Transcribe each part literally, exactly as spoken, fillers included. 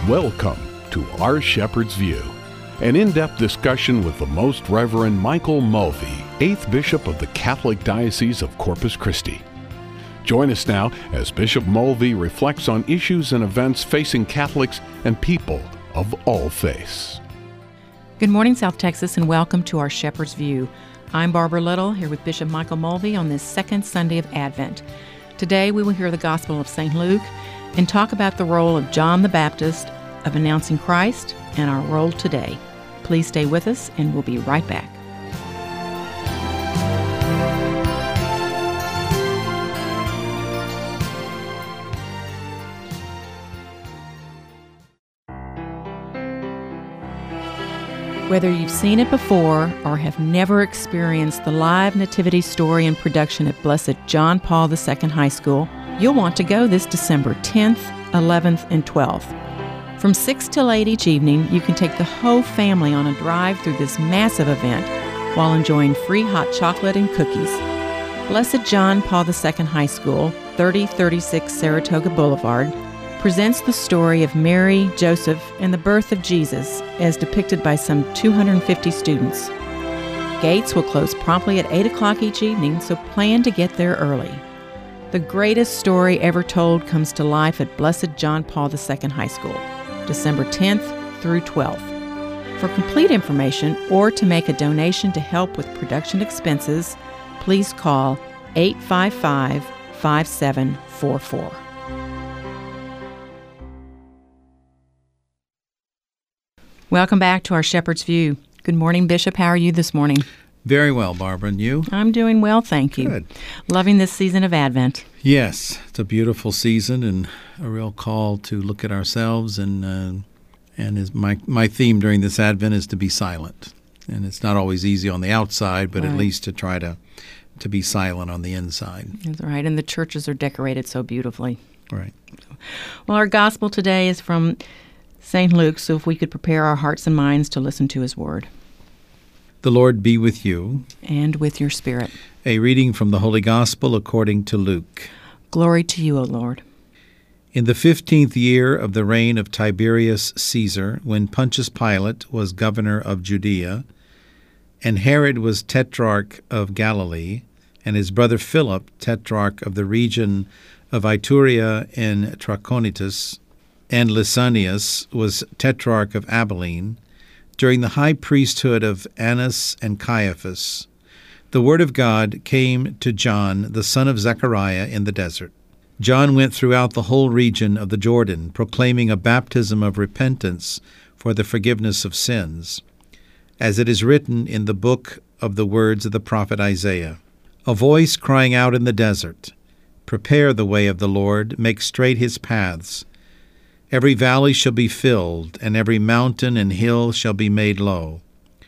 Welcome to Our Shepherd's View, an in-depth discussion with the Most Reverend Michael Mulvey, eighth Bishop of the Catholic Diocese of Corpus Christi. Join us now as Bishop Mulvey reflects on issues and events facing Catholics and people of all faiths. Good morning, South Texas, and welcome to Our Shepherd's View. I'm Barbara Little, here with Bishop Michael Mulvey on this second Sunday of Advent. Today we will hear the Gospel of Saint Luke and talk about the role of John the Baptist of announcing Christ and our role today. Please stay with us, and we'll be right back. Whether you've seen it before or have never experienced the live nativity story and production at Blessed John Paul the Second High School, you'll want to go this December tenth, eleventh, and twelfth. From six till eight each evening, you can take the whole family on a drive through this massive event while enjoying free hot chocolate and cookies. Blessed John Paul the Second High School, thirty thirty-six Saratoga Boulevard, presents the story of Mary, Joseph, and the birth of Jesus as depicted by some two hundred fifty students. Gates will close promptly at eight o'clock each evening, so plan to get there early. The greatest story ever told comes to life at Blessed John Paul the Second High School, December tenth through twelfth. For complete information or to make a donation to help with production expenses, please call eight five five, five seven four four. Welcome back to Our Shepherd's View. Good morning, Bishop. How are you this morning? Very well, Barbara. And you? I'm doing well, thank you. Good. Loving this season of Advent. Yes, it's a beautiful season and a real call to look at ourselves. And uh, and is my my theme during this Advent is to be silent. And it's not always easy on the outside, but right. At least to try to to be silent on the inside. That's right. And the churches are decorated so beautifully. Right. Well, our gospel today is from Saint Luke, so if we could prepare our hearts and minds to listen to his word. The Lord be with you. And with your spirit. A reading from the Holy Gospel according to Luke. Glory to you, O Lord. In the fifteenth year of the reign of Tiberius Caesar, when Pontius Pilate was governor of Judea, and Herod was tetrarch of Galilee, and his brother Philip tetrarch of the region of Iturea and Trachonitis, and Lysanias was tetrarch of Abilene, during the high priesthood of Annas and Caiaphas, the word of God came to John, the son of Zechariah, in the desert. John went throughout the whole region of the Jordan, proclaiming a baptism of repentance for the forgiveness of sins, as it is written in the book of the words of the prophet Isaiah, a voice crying out in the desert, "Prepare the way of the Lord, make straight his paths. Every valley shall be filled, and every mountain and hill shall be made low.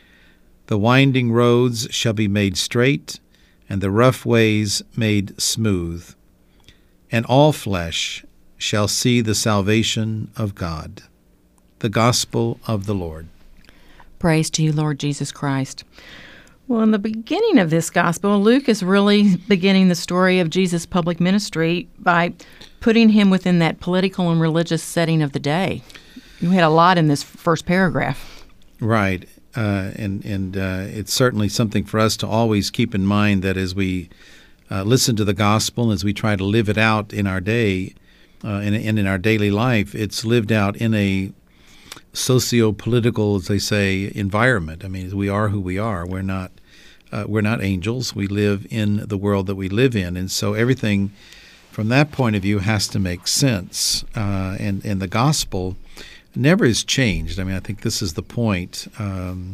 The winding roads shall be made straight, and the rough ways made smooth. And all flesh shall see the salvation of God." The Gospel of the Lord. Praise to you, Lord Jesus Christ. Well, in the beginning of this gospel, Luke is really beginning the story of Jesus' public ministry by putting him within that political and religious setting of the day. You had a lot in this first paragraph. Right. Uh, and and uh, it's certainly something for us to always keep in mind that as we uh, listen to the gospel, as we try to live it out in our day uh, and, and in our daily life, it's lived out in a socio-political, as they say, environment. I mean, we are who we are. We're not uh, we're not angels. We live in the world that we live in, and so everything from that point of view has to make sense. Uh, and and the gospel never is changed. I mean, I think this is the point, um,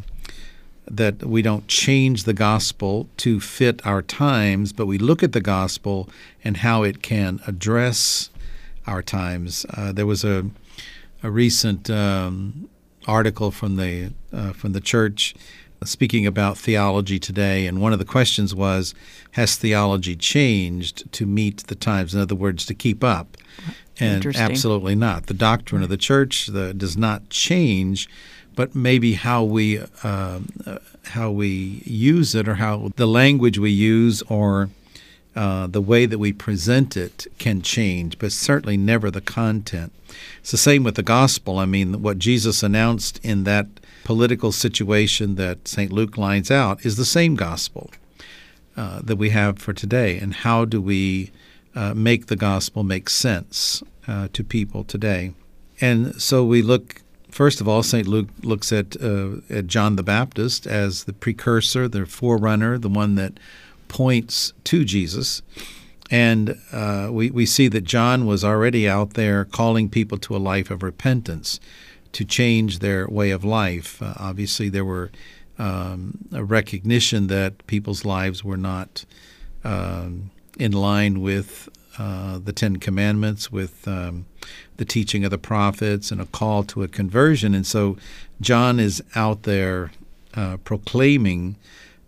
that we don't change the gospel to fit our times, but we look at the gospel and how it can address our times. Uh, there was a a recent um, article from the uh, from the church speaking about theology today, and one of the questions was, has theology changed to meet the times? In other words, to keep up. And absolutely not. The doctrine of the church the, does not change, but maybe how we uh, how we use it, or how the language we use, or Uh, the way that we present it can change, but certainly never the content. It's the same with the gospel. I mean, what Jesus announced in that political situation that Saint Luke lines out is the same gospel uh, that we have for today. And how do we uh, make the gospel make sense uh, to people today? And so we look, first of all, Saint Luke looks at, uh, at John the Baptist as the precursor, the forerunner, the one that points to Jesus. And uh, we, we see that John was already out there calling people to a life of repentance, to change their way of life. Uh, obviously, there were um, a recognition that people's lives were not um, in line with uh, the Ten Commandments, with um, the teaching of the prophets, and a call to a conversion. And so John is out there uh, proclaiming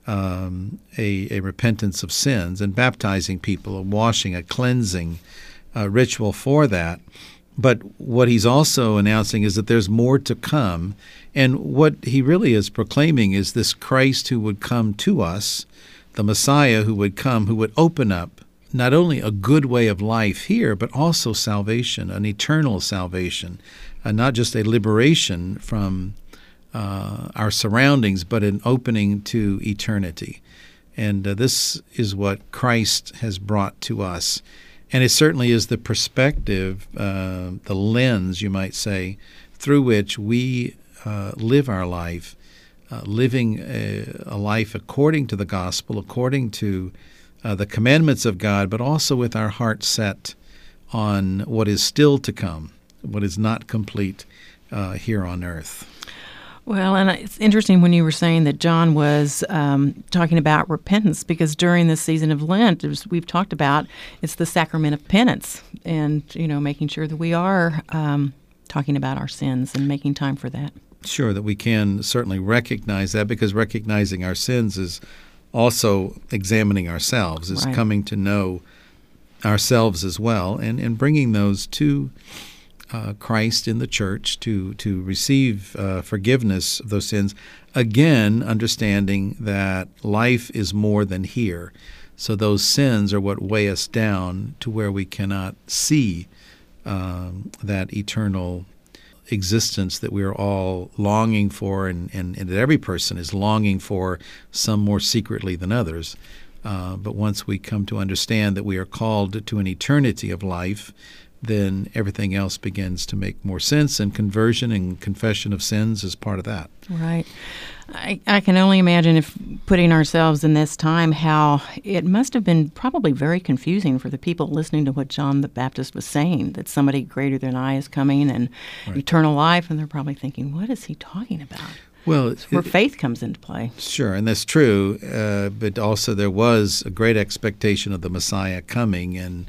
Um, a, a repentance of sins and baptizing people, a washing, a cleansing uh, ritual for that. But what he's also announcing is that there's more to come. And what he really is proclaiming is this Christ who would come to us, the Messiah who would come, who would open up not only a good way of life here, but also salvation, an eternal salvation, uh, not just a liberation from Uh, our surroundings, but an opening to eternity. And uh, this is what Christ has brought to us. And it certainly is the perspective, uh, the lens, you might say, through which we uh, live our life, uh, living a, a life according to the gospel, according to uh, the commandments of God, but also with our heart set on what is still to come, what is not complete uh, here on earth. Well, and it's interesting when you were saying that John was um, talking about repentance, because during this season of Lent, as we've talked about, it's the sacrament of penance, and you know, making sure that we are um, talking about our sins and making time for that. Sure, that we can certainly recognize that, because recognizing our sins is also examining ourselves, is right. coming to know ourselves as well, and, and bringing those to Uh, Christ in the church to to receive uh, forgiveness of those sins. Again, understanding that life is more than here. So those sins are what weigh us down to where we cannot see um, that eternal existence that we are all longing for, and, and, and that every person is longing for, some more secretly than others. Uh, but once we come to understand that we are called to an eternity of life, then everything else begins to make more sense, and conversion and confession of sins is part of that. Right. I, I can only imagine, if putting ourselves in this time, how it must have been probably very confusing for the people listening to what John the Baptist was saying, that somebody greater than I is coming and right. eternal life, and they're probably thinking, what is he talking about? Well, it's where it, faith comes into play. Sure, and that's true, uh, but also there was a great expectation of the Messiah coming, and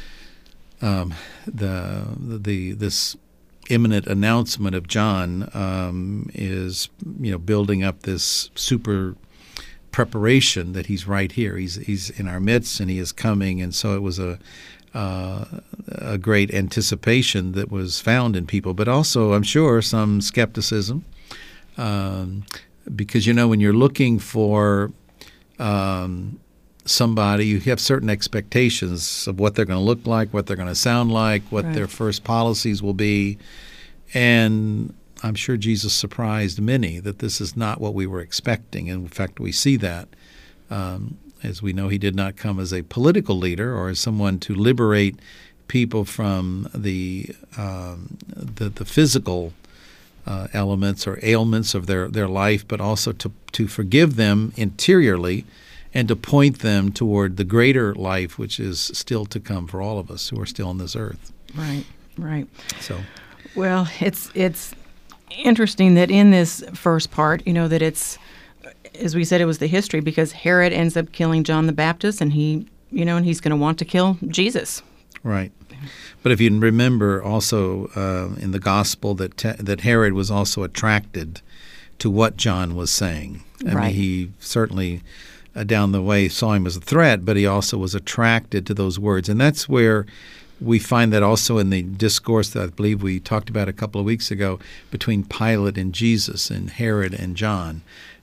Um, the the this imminent announcement of John um, is you know building up this super preparation that he's right here. He's he's in our midst, and he is coming, and so it was a uh, a great anticipation that was found in people, but also I'm sure some skepticism, um, because you know when you're looking for um, somebody, you have certain expectations of what they're going to look like, what they're going to sound like, what right. their first policies will be. And I'm sure Jesus surprised many that this is not what we were expecting. And in fact, we see that. Um, as we know, he did not come as a political leader or as someone to liberate people from the um, the, the physical uh, elements or ailments of their, their life, but also to, to forgive them interiorly, and to point them toward the greater life, which is still to come for all of us who are still on this earth. Right, right. So, well, it's it's interesting that in this first part, you know, that it's, as we said, it was the history, because Herod ends up killing John the Baptist, and he, you know, and he's going to want to kill Jesus. Right. But if you remember also uh, in the gospel that te- that Herod was also attracted to what John was saying. I right. mean, he certainly Uh, down the way saw him as a threat, but he also was attracted to those words. And that's where we find that also in the discourse that I believe we talked about a couple of weeks ago between Pilate and Jesus and Herod and John.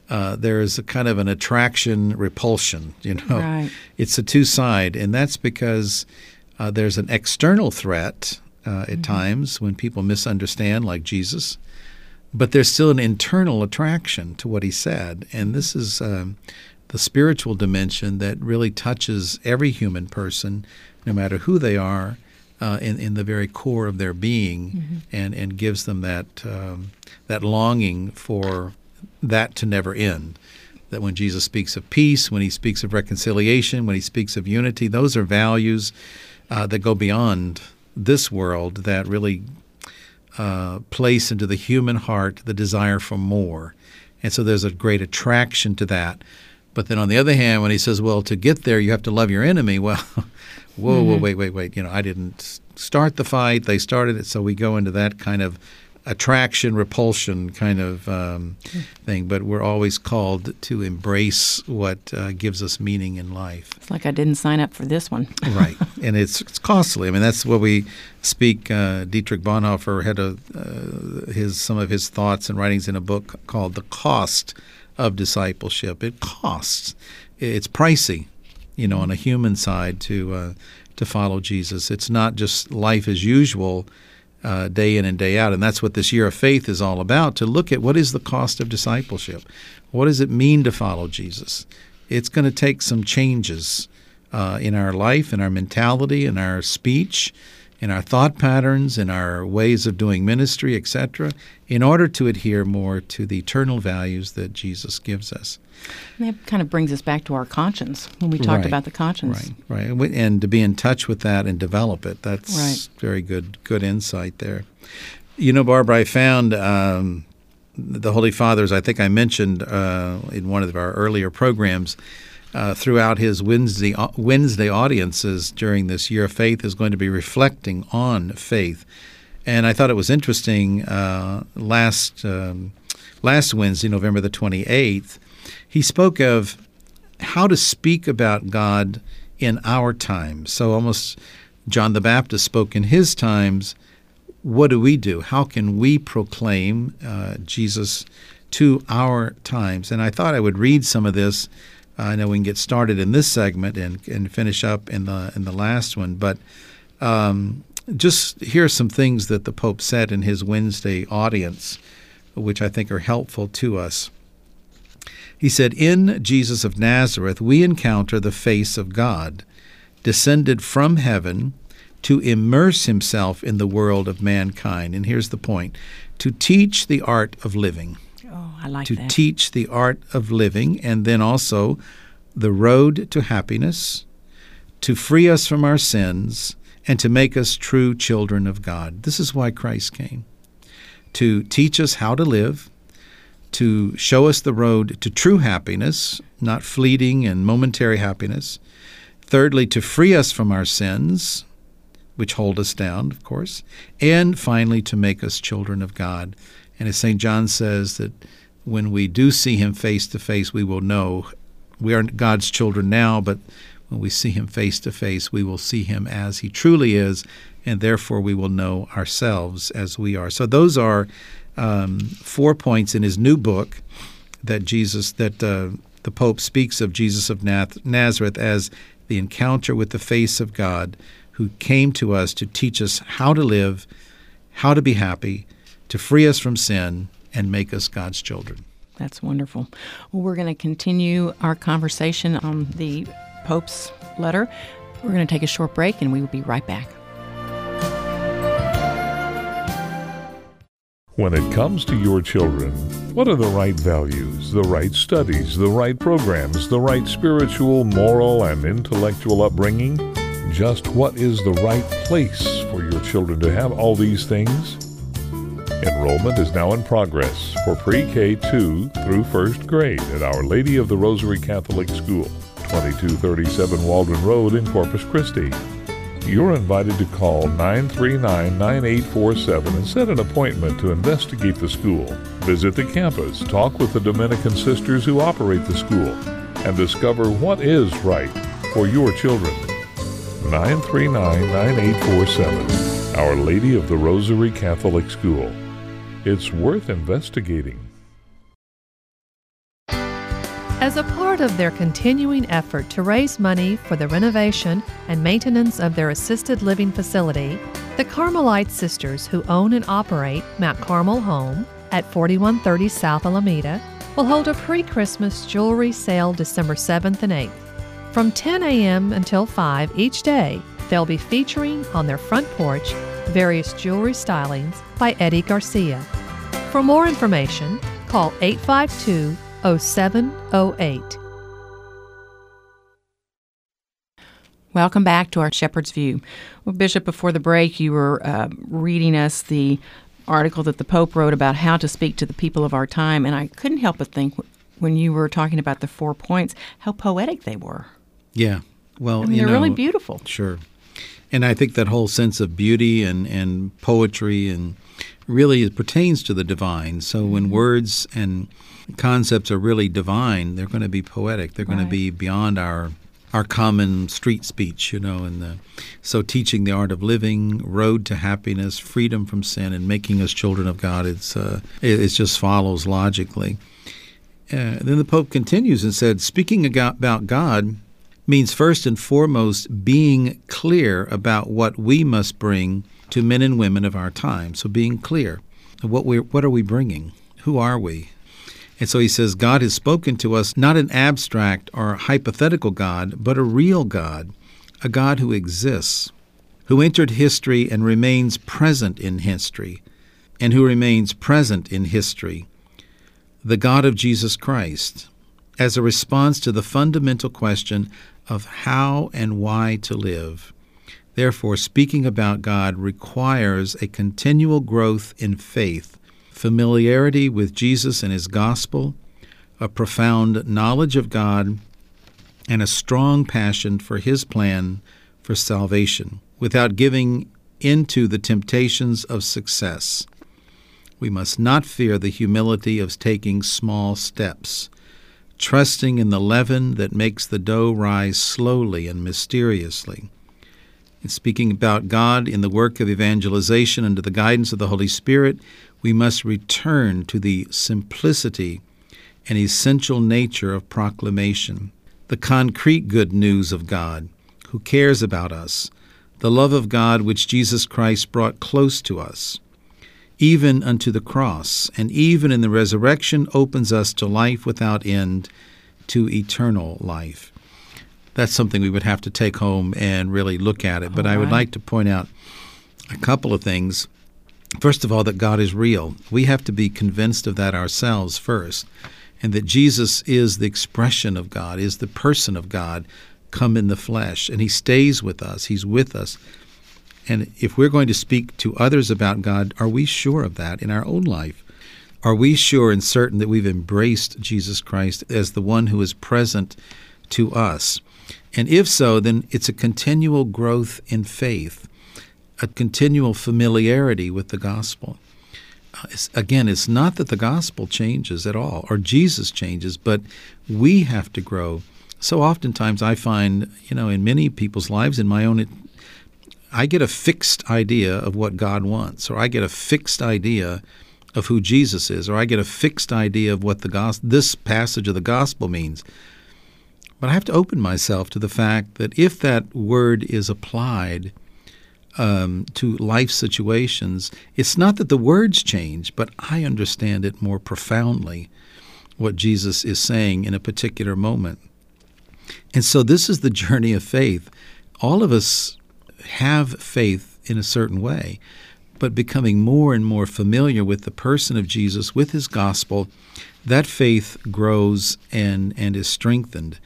uh, there is a kind of an attraction repulsion. You know, Right. It's a two side, and that's because uh, there's an external threat uh, at mm-hmm. times when people misunderstand, like Jesus, but there's still an internal attraction to what he said, and this is um, the spiritual dimension that really touches every human person, no matter who they are, uh, in, in the very core of their being, mm-hmm. and, and gives them that um, that longing for that to never end. That when Jesus speaks of peace, when he speaks of reconciliation, when he speaks of unity, those are values uh, that go beyond this world, that really uh, place into the human heart the desire for more. And so there's a great attraction to that. But then on the other hand, when he says, well, to get there, you have to love your enemy, well, whoa, mm-hmm. whoa, wait, wait, wait. You know, I didn't start the fight. They started it. So we go into that kind of attraction, repulsion kind of um, thing. But we're always called to embrace what uh, gives us meaning in life. It's like I didn't sign up for this one. Right. And it's, it's costly. I mean, that's what we speak. Uh, Dietrich Bonhoeffer had a, uh, his some of his thoughts and writings in a book called The Cost of Discipleship. It costs. It's pricey, you know, on a human side to uh, to follow Jesus. It's not just life as usual, uh, day in and day out. And that's what this year of faith is all about, to look at what is the cost of discipleship. What does it mean to follow Jesus? It's going to take some changes uh, in our life, in our mentality, in our speech, in our thought patterns, in our ways of doing ministry, et cetera, in order to adhere more to the eternal values that Jesus gives us. And that kind of brings us back to our conscience when we talked Right. about the conscience. Right, right. And we- And to be in touch with that and develop it, that's Right. very good good insight there. You know, Barbara, I found um, the Holy Fathers, I think I mentioned uh, in one of our earlier programs, Uh, throughout his Wednesday Wednesday audiences during this year of faith, is going to be reflecting on faith. And I thought it was interesting, uh, last um, last Wednesday, November the twenty-eighth, he spoke of how to speak about God in our times. So almost John the Baptist spoke in his times. What do we do? How can we proclaim uh, Jesus to our times? And I thought I would read some of this. I know we can get started in this segment and, and finish up in the in the last one, but um, just here are some things that the Pope said in his Wednesday audience, which I think are helpful to us. He said, "In Jesus of Nazareth, we encounter the face of God, descended from heaven to immerse himself in the world of mankind." And here's the point: to teach the art of living. Oh, I like to that. teach the art of living, and then also the road to happiness, to free us from our sins, and to make us true children of God. This is why Christ came, to teach us how to live, to show us the road to true happiness, not fleeting and momentary happiness. Thirdly, to free us from our sins, which hold us down, of course. And finally, to make us children of God. And as Saint John says, that when we do see him face to face, we will know we are God's children now, but when we see him face to face, we will see him as he truly is, and therefore we will know ourselves as we are. So those are um, four points in his new book that Jesus, that uh, the Pope speaks of Jesus of Nazareth as the encounter with the face of God, who came to us to teach us how to live, how to be happy, to free us from sin, and make us God's children. That's wonderful. Well, we're going to continue our conversation on the Pope's letter. We're going to take a short break, and we will be right back. When it comes to your children, what are the right values, the right studies, the right programs, the right spiritual, moral, and intellectual upbringing? Just what is the right place for your children to have all these things? Enrollment is now in progress for pre-K two through first grade at Our Lady of the Rosary Catholic School, twenty-two thirty-seven Waldron Road in Corpus Christi. You're invited to call nine three nine, nine eight four seven and set an appointment to investigate the school, visit the campus, talk with the Dominican sisters who operate the school, and discover what is right for your children. nine three nine, nine eight four seven, Our Lady of the Rosary Catholic School. It's worth investigating. As a part of their continuing effort to raise money for the renovation and maintenance of their assisted living facility, the Carmelite Sisters, who own and operate Mount Carmel Home at forty-one thirty South Alameda, will hold a pre-Christmas jewelry sale December seventh and eighth. From ten a.m. until five each day, they'll be featuring on their front porch various jewelry stylings by Eddie Garcia. For more information, call eight five two, oh seven oh eight. Welcome back to our Shepherd's View. Well, Bishop, before the break, you were uh, reading us the article that the Pope wrote about how to speak to the people of our time, and I couldn't help but think when you were talking about the four points, how poetic they were. Yeah, well, I mean, you they're know, really beautiful. Sure. And I think that whole sense of beauty and, and poetry and really it pertains to the divine. So when mm-hmm. words and concepts are really divine, they're going to be poetic. They're going right. to be beyond our our common street speech, you know. And the, so teaching the art of living, road to happiness, freedom from sin, and making us children of God, it's uh, it, it just follows logically. Uh, then the Pope continues and said, speaking about God means first and foremost being clear about what we must bring to men and women of our time. So being clear. What we what are we bringing? Who are we? And so he says, God has spoken to us not an abstract or hypothetical God, but a real God, a God who exists, who entered history and remains present in history, and who remains present in history, the God of Jesus Christ, as a response to the fundamental question of how and why to live. Therefore, speaking about God requires a continual growth in faith, familiarity with Jesus and his gospel, a profound knowledge of God, and a strong passion for his plan for salvation, without giving into the temptations of success. We must not fear the humility of taking small steps, trusting in the leaven that makes the dough rise slowly and mysteriously. In speaking about God in the work of evangelization under the guidance of the Holy Spirit, we must return to the simplicity and essential nature of proclamation, the concrete good news of God, who cares about us, the love of God which Jesus Christ brought close to us, even unto the cross, and even in the resurrection opens us to life without end, to eternal life. That's something we would have to take home and really look at it. But I would like to point out a couple of things. First of all, that God is real. We have to be convinced of that ourselves first, and that Jesus is the expression of God, is the person of God come in the flesh, and he stays with us. He's with us. And if we're going to speak to others about God, are we sure of that in our own life? Are we sure and certain that we've embraced Jesus Christ as the one who is present to us? And if so, then it's a continual growth in faith, a continual familiarity with the gospel. Uh, it's, again, it's not that the gospel changes at all, or Jesus changes, but we have to grow. So oftentimes I find, you know, in many people's lives, in my own, it, I get a fixed idea of what God wants, or I get a fixed idea of who Jesus is, or I get a fixed idea of what the gos- this passage of the gospel means. But I have to open myself to the fact that if that word is applied um, to life situations, it's not that the words change, but I understand it more profoundly, what Jesus is saying in a particular moment. And so this is the journey of faith. All of us have faith in a certain way, but becoming more and more familiar with the person of Jesus, with his gospel, that faith grows and, and is strengthened.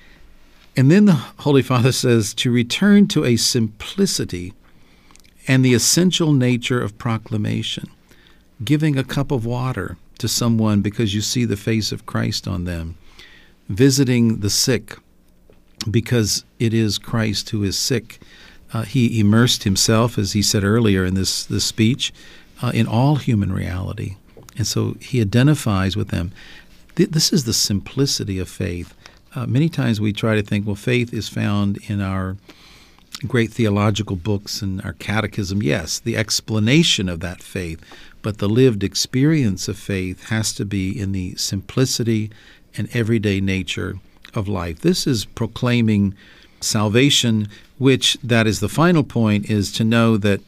And then the Holy Father says to return to a simplicity and the essential nature of proclamation, giving a cup of water to someone because you see the face of Christ on them, visiting the sick because it is Christ who is sick. Uh, he immersed himself, as he said earlier in this, this speech, uh, in all human reality. And so he identifies with them. Th- this is the simplicity of faith. Uh, many times we try to think, well, faith is found in our great theological books and our catechism. Yes, the explanation of that faith, but the lived experience of faith has to be in the simplicity and everyday nature of life. This is proclaiming salvation, which, that is the final point, is to know that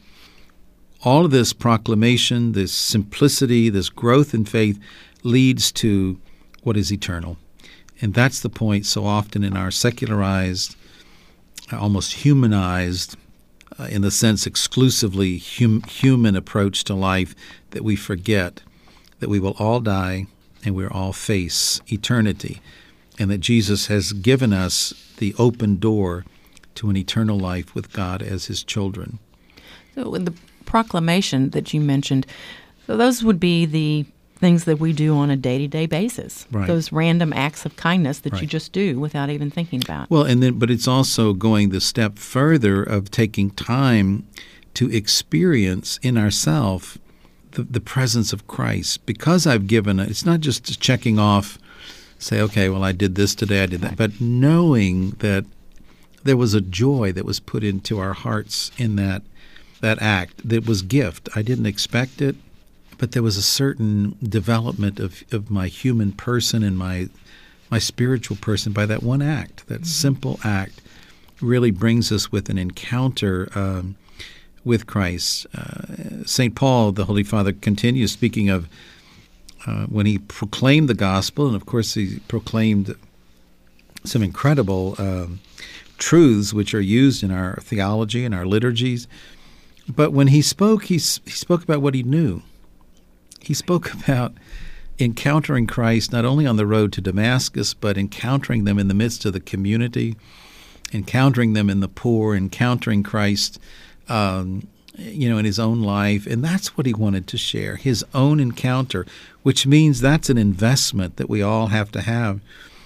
all of this proclamation, this simplicity, this growth in faith leads to what is eternal. And that's the point so often in our secularized, almost humanized, uh, in the sense exclusively hum- human approach to life, that we forget that we will all die and we'll all face eternity, and that Jesus has given us the open door to an eternal life with God as his children. So the proclamation that you mentioned, so those would be the things that we do on a day-to-day basis, right. Those random acts of kindness that right. you just do without even thinking about. Well, and then, but it's also going the step further of taking time to experience in ourselves the, the presence of Christ. Because I've given, it's not just checking off, say, okay, well, I did this today, I did that, but knowing that there was a joy that was put into our hearts in that that act that was gift. I didn't expect it, but there was a certain development of, of my human person and my my spiritual person by that one act. That mm-hmm. simple act really brings us with an encounter um, with Christ. Uh, Saint Paul, the Holy Father, continues speaking of uh, when he proclaimed the gospel, and of course he proclaimed some incredible um, truths which are used in our theology and our liturgies. But when he spoke, he, he spoke about what he knew. He spoke about encountering Christ not only on the road to Damascus, but encountering them in the midst of the community, encountering them in the poor, encountering Christ, um, you know, in his own life. And that's what he wanted to share, his own encounter, which means that's an investment that we all have to have.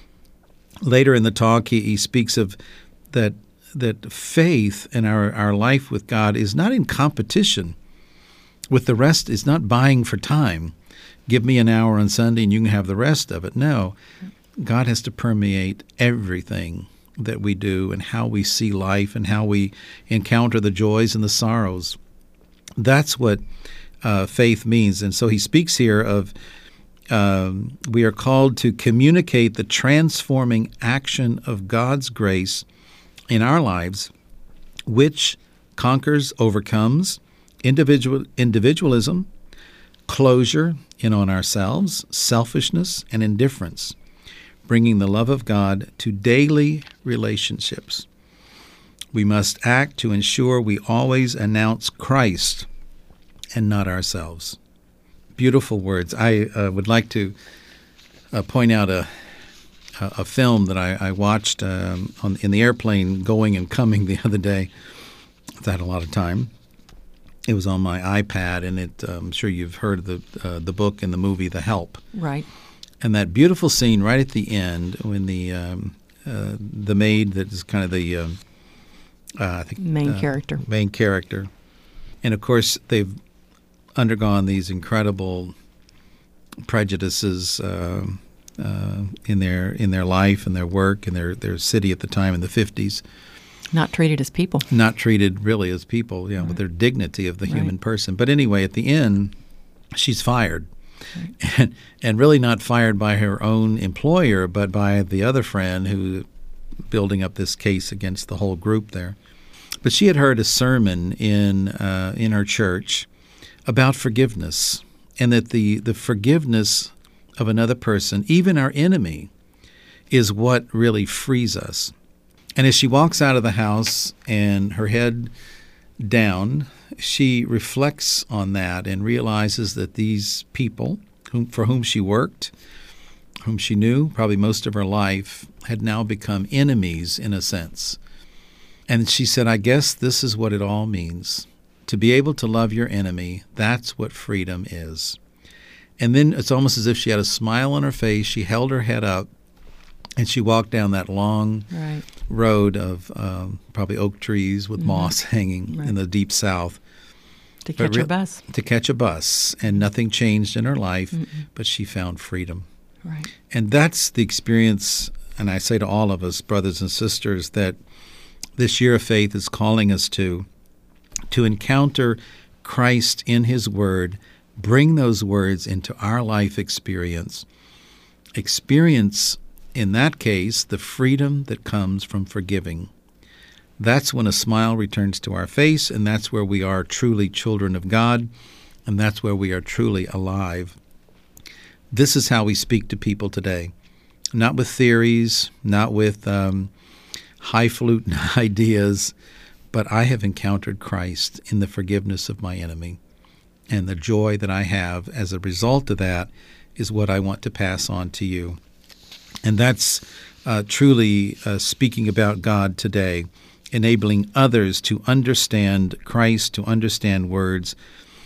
Later in the talk, he, he speaks of that that faith in our, our life with God is not in competition with the rest. It's not buying for time. Give me an hour on Sunday and you can have the rest of it. No, God has to permeate everything that we do and how we see life and how we encounter the joys and the sorrows. That's what uh, faith means. And so he speaks here of um, we are called to communicate the transforming action of God's grace in our lives, which conquers, overcomes individual individualism, closure in on ourselves, selfishness, and indifference, bringing the love of God to daily relationships. We must act to ensure we always announce Christ and not ourselves. Beautiful words. I uh, would like to uh, point out a a film that I, I watched um, on, in the airplane going and coming the other day. I had a lot of time. It was on my iPad, and it, uh, I'm sure you've heard of the uh, the book and the movie The Help. Right. And that beautiful scene right at the end when the um, uh, the maid that is kind of the um, uh, I think main uh, character. Main character, and of course they've undergone these incredible prejudices. Uh, Uh, in their in their life and their work and their, their city at the time in the fifties. Not treated as people. Not treated really as people, you know, right. with their dignity of the right. human person. But anyway, at the end, she's fired. Right. And, and really not fired by her own employer, but by the other friend who building up this case against the whole group there. But she had heard a sermon in uh, in her church about forgiveness, and that the, the forgiveness of another person, even our enemy, is what really frees us. And as she walks out of the house and her head down, she reflects on that and realizes that these people whom, for whom she worked, whom she knew probably most of her life, had now become enemies in a sense. And she said, I guess this is what it all means. To be able to love your enemy, that's what freedom is. And then it's almost as if she had a smile on her face. She held her head up, and she walked down that long right. road of um, probably oak trees with mm-hmm. moss hanging right. in the deep south. To catch re- a bus. To catch a bus. And nothing changed in her life, Mm-mm. but she found freedom. Right. And that's the experience, and I say to all of us, brothers and sisters, that this year of faith is calling us to, to encounter Christ in his word, bring those words into our life experience, experience, in that case, the freedom that comes from forgiving. That's when a smile returns to our face, and that's where we are truly children of God, and that's where we are truly alive. This is how we speak to people today. Not with theories, not with um, highfalutin ideas, but I have encountered Christ in the forgiveness of my enemy. And the joy that I have as a result of that is what I want to pass on to you. And that's uh, truly uh, speaking about God today, enabling others to understand Christ, to understand words,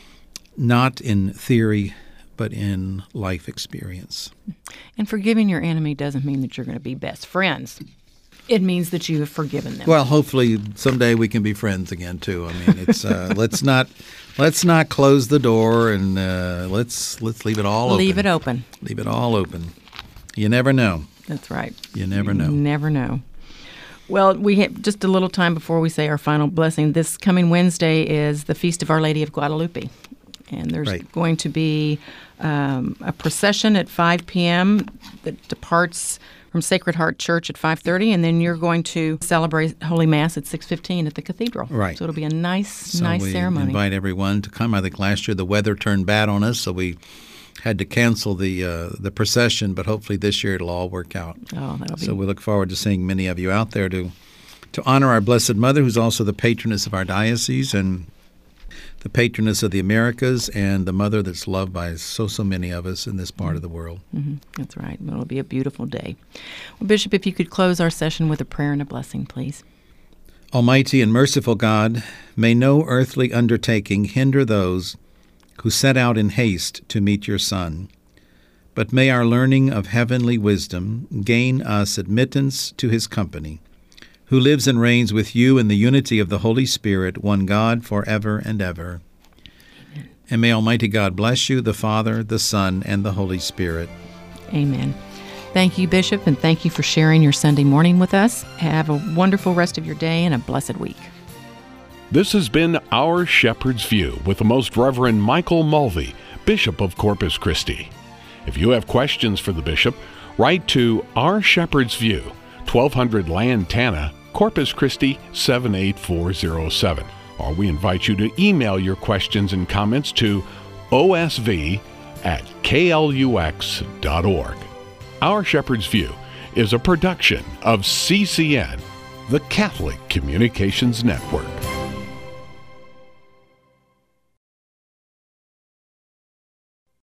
not in theory, but in life experience. And forgiving your enemy doesn't mean that you're going to be best friends. It means that you have forgiven them. Well, hopefully someday we can be friends again too. I mean, it's uh, let's not let's not close the door, and uh, let's let's leave it all open. Leave it open. Leave it all open. You never know. That's right. You never know. You never know. Well, we have just a little time before we say our final blessing. This coming Wednesday is the Feast of Our Lady of Guadalupe. And there's right. going to be um, a procession at five p.m. that departs from Sacred Heart Church at five thirty, and then you're going to celebrate Holy Mass at six fifteen at the cathedral. Right. So it'll be a nice, so nice we ceremony. Invite everyone to come. I think last year the weather turned bad on us, so we had to cancel the uh, the procession, but hopefully this year it'll all work out. Oh, that'll be. So we look forward to seeing many of you out there to to honor our Blessed Mother, who's also the patroness of our diocese and the patroness of the Americas, and the mother that's loved by so, so many of us in this part of the world. Mm-hmm. That's right. It'll be a beautiful day. Well, Bishop, if you could close our session with a prayer and a blessing, please. Almighty and merciful God, may no earthly undertaking hinder those who set out in haste to meet your Son, but may our learning of heavenly wisdom gain us admittance to his company, who lives and reigns with you in the unity of the Holy Spirit, one God, forever and ever. Amen. And may Almighty God bless you, the Father, the Son, and the Holy Spirit. Amen. Thank you, Bishop, and thank you for sharing your Sunday morning with us. Have a wonderful rest of your day and a blessed week. This has been Our Shepherd's View with the Most Reverend Michael Mulvey, Bishop of Corpus Christi. If you have questions for the Bishop, write to Our Shepherd's View, twelve hundred Lantana, Corpus Christi seven eight four zero seven. Or we invite you to email your questions and comments to O S V at K L U X dot org. Our Shepherd's View is a production of C C N, the Catholic Communications Network.